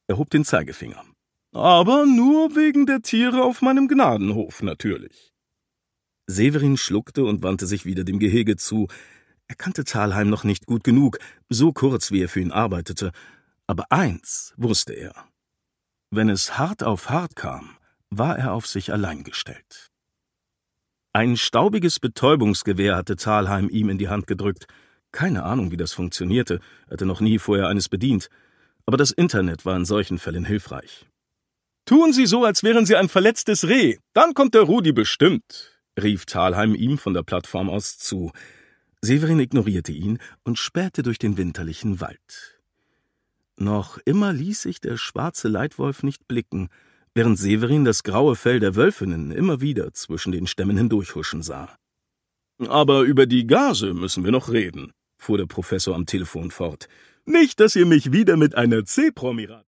Er hob den Zeigefinger. »Aber nur wegen der Tiere auf meinem Gnadenhof, natürlich.« Severin schluckte und wandte sich wieder dem Gehege zu. Er kannte Thalheim noch nicht gut genug, so kurz wie er für ihn arbeitete. Aber eins wusste er: Wenn es hart auf hart kam, war er auf sich allein gestellt. Ein staubiges Betäubungsgewehr hatte Thalheim ihm in die Hand gedrückt. Keine Ahnung, wie das funktionierte, hatte noch nie vorher eines bedient. Aber das Internet war in solchen Fällen hilfreich. »Tun Sie so, als wären Sie ein verletztes Reh, dann kommt der Rudi bestimmt«, rief Thalheim ihm von der Plattform aus zu. Severin ignorierte ihn und spähte durch den winterlichen Wald. Noch immer ließ sich der schwarze Leitwolf nicht blicken, während Severin das graue Fell der Wölfinnen immer wieder zwischen den Stämmen hindurchhuschen sah. »Aber über die Gase müssen wir noch reden«, fuhr der Professor am Telefon fort. »Nicht, dass ihr mich wieder mit einer C-Promi